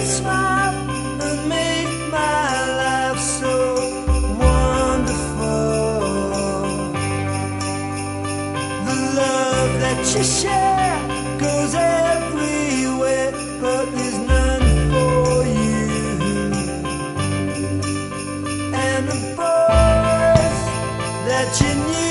smile and make my life so wonderful. The love that you share goes everywhere, but there's none for you. And the boys that you knew